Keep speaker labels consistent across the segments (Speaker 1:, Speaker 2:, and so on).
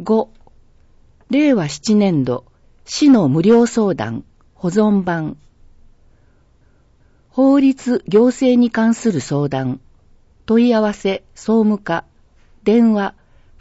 Speaker 1: 5、令和7年度市の無料相談保存版。法律行政に関する相談問い合わせ総務課電話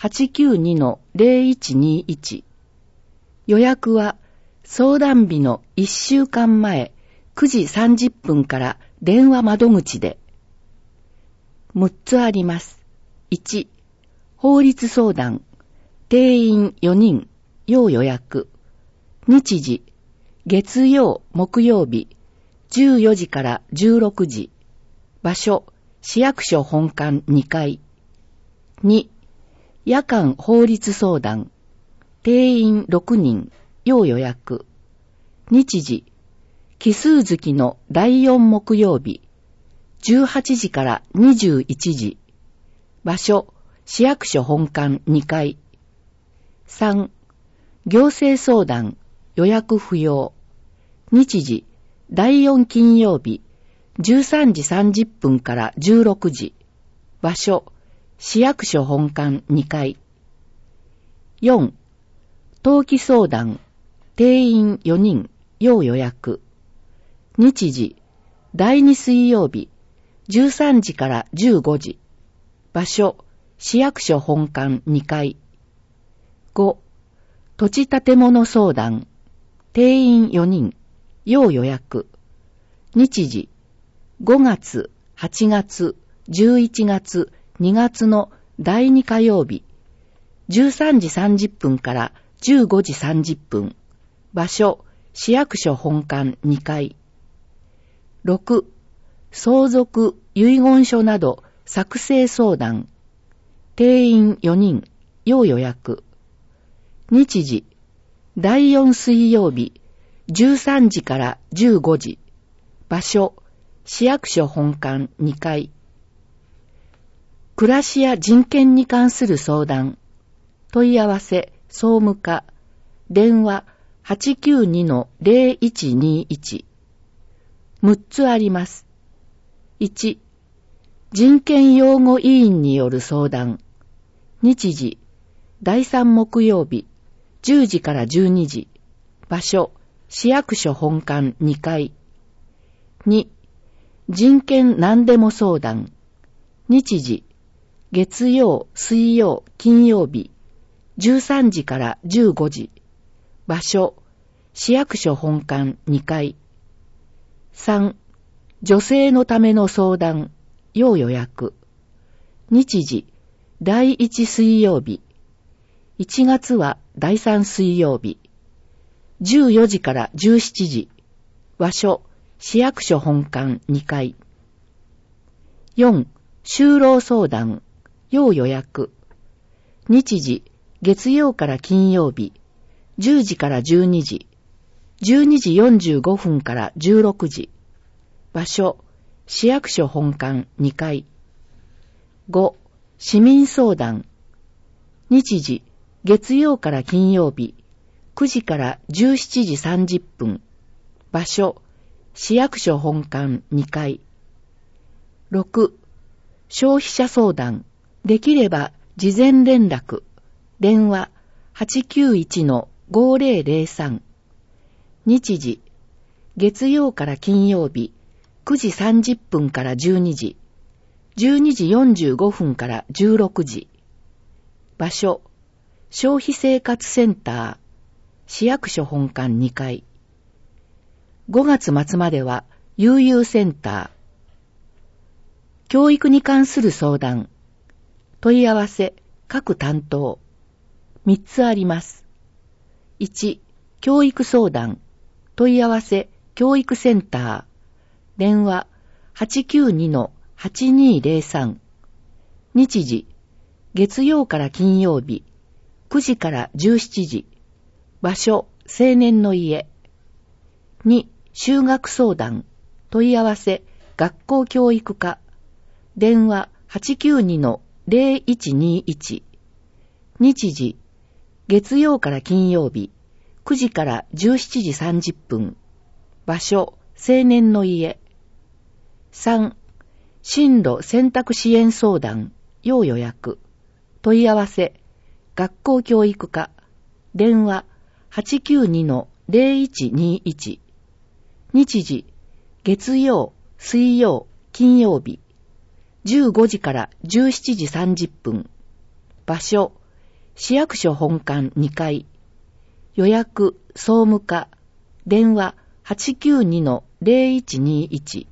Speaker 1: 892-0121。予約は相談日の1週間前9時30分から電話窓口で。6つあります。1、法律相談定員4人要予約。日時月曜木曜日14時から16時。場所市役所本館2階。2、夜間法律相談定員6人要予約。日時奇数月の第4木曜日18時から21時。場所市役所本館2階。3、行政相談予約不要。日時第4金曜日13時30分から16時。場所市役所本館2階。4、登記相談定員4人要予約。日時第2水曜日13時から15時。場所市役所本館2階。5、土地建物相談定員4人要予約。日時5月、8月、11月、2月の第2火曜日13時30分から15時30分。場所市役所本館2階。6、相続遺言書など作成相談定員4人要予約。日時第4水曜日13時から15時。場所市役所本館2階。暮らしや人権に関する相談問い合わせ総務課電話 892-0121。6つあります。1、人権擁護委員による相談。日時第3木曜日10時から12時。場所市役所本館2階。2、人権何でも相談。日時月曜、水曜、金曜日13時から15時。場所市役所本館2階。3、女性のための相談要予約。日時第1水曜日。1月は第3水曜日。14時から17時。場所市役所本館2階。4、就労相談要予約。日時月曜から金曜日10時から12時。12時45分から16時。場所市役所本館2階。5、市民相談。日時月曜から金曜日9時から17時30分。場所市役所本館2階。6、消費者相談。できれば事前連絡。電話 891-5003。日時月曜から金曜日9時30分から12時。12時45分から16時。場所消費生活センター市役所本館2階。5月末までは悠々センター。教育に関する相談問い合わせ各担当。3つあります。1、教育相談問い合わせ教育センター電話 892-8203。日時月曜から金曜日9時から17時。場所青年の家。2、就学相談問い合わせ学校教育課電話 892-0121。日時月曜から金曜日9時から17時30分。場所青年の家。3、進路選択支援相談要予約。問い合わせ学校教育課、電話 892-0121、日時、月曜、水曜、金曜日、15時から17時30分、場所、市役所本館2階、予約、総務課、電話 892-0121、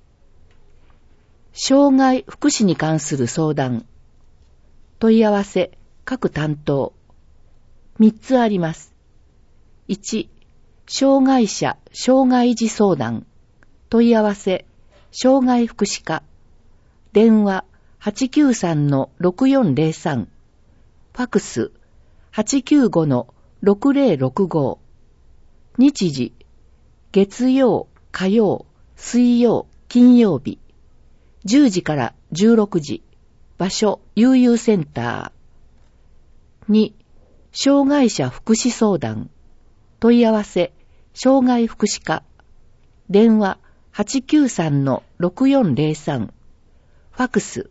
Speaker 1: 障害福祉に関する相談、問い合わせ、各担当、3つあります。1、障害者、障害児相談、問い合わせ、障害福祉課、電話 893-6403、ファクス 895-6065、日時、月曜、火曜、水曜、金曜日、10時から16時、場所、悠々センター。2、障害者福祉相談、問い合わせ、障害福祉課、電話 893-6403、ファクス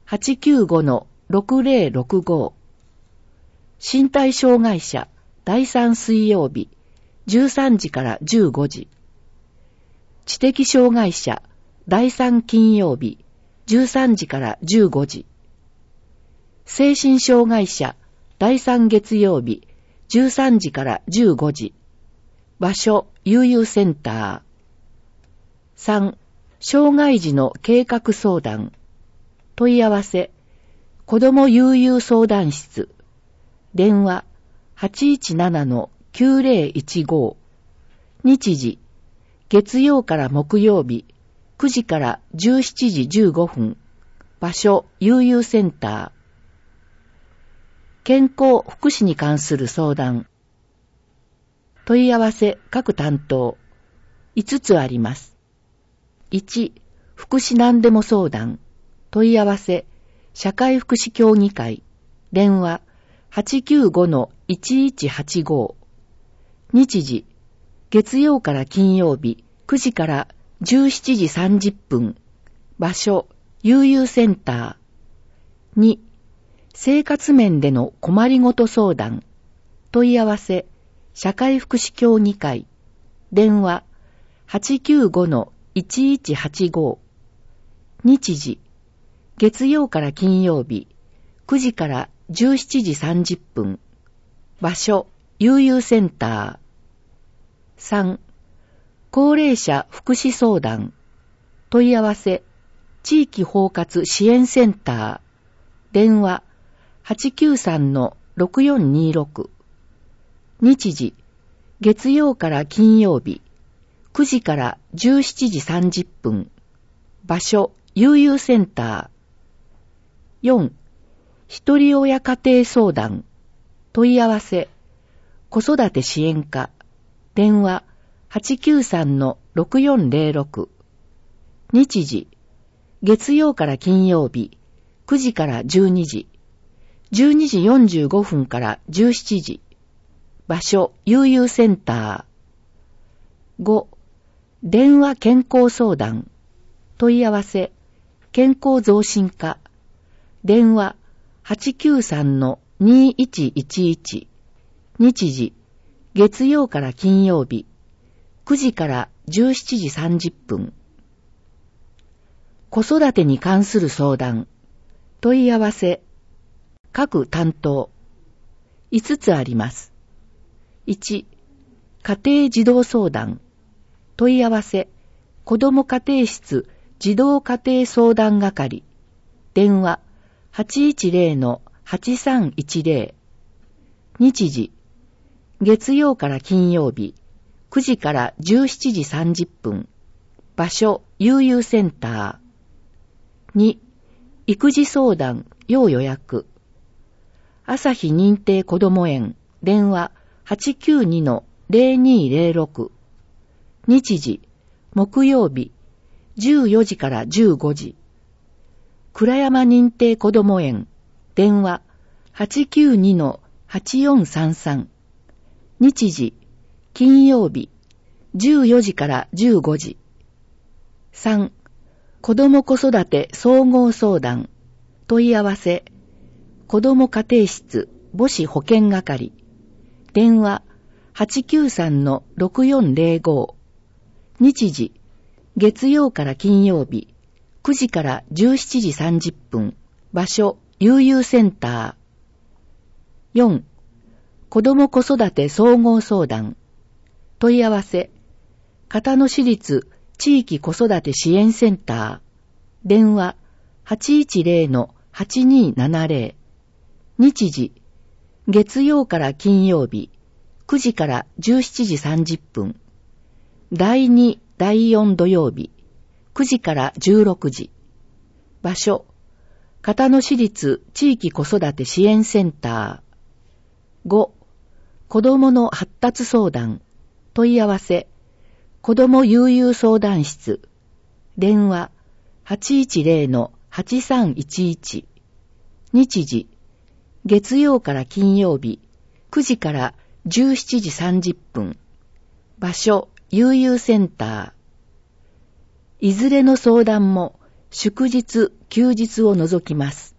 Speaker 1: 895-6065、身体障害者、第3水曜日、13時から15時、知的障害者、第3金曜日、13時から15時、精神障害者、第3月曜日、13時から15時、場所、悠々センター。3、障害児の計画相談、問い合わせ、子ども悠々相談室、電話 817-9015、日時、月曜から木曜日、9時から17時15分、場所、悠々センター。健康福祉に関する相談、問い合わせ各担当、5つあります。1、福祉何でも相談、問い合わせ、社会福祉協議会、電話 895-1185、日時、月曜から金曜日、9時から17時30分、場所、悠々センター。2、生活面での困りごと相談、問い合わせ、社会福祉協議会、電話 895-1185、日時、月曜から金曜日、9時から17時30分、場所、悠々センター。3、高齢者福祉相談、問い合わせ、地域包括支援センター、電話 893-6426、日時、月曜から金曜日、9時から17時30分、場所、悠々センター。4、一人親家庭相談、問い合わせ、子育て支援課、電話 893-6406、日時、月曜から金曜日、9時から12時、12時45分から17時、場所、悠々センター。5、電話健康相談、問い合わせ、健康増進課、電話 893-2111、日時、月曜から金曜日、9時から17時30分。子育てに関する相談、問い合わせ、各担当、5つあります。1、家庭児童相談、問い合わせ、子ども家庭室児童家庭相談係、電話 810-8310、日時、月曜から金曜日、9時から17時30分、場所、悠々センター。2、育児相談、要予約。朝日認定こども園、電話 892-0206。日時、木曜日、14時から15時。倉山認定こども園、電話 892-8433。日時、金曜日、14時から15時。3、子ども子育て総合相談、問い合わせ、子ども家庭室母子保健係。電話 893-6405。日時、月曜から金曜日、9時から17時30分。場所、悠々センター。4、子ども子育て総合相談。問い合わせ、片野市立地域子育て支援センター。電話、810-8270。日時、月曜から金曜日、9時から17時30分。第2、第4土曜日、9時から16時。場所、片野市立地域子育て支援センター。5、子どもの発達相談。問い合わせ、子ども悠々相談室。電話、810-8311。日時、月曜から金曜日、9時から17時30分。場所、悠々センター。いずれの相談も祝日、休日を除きます。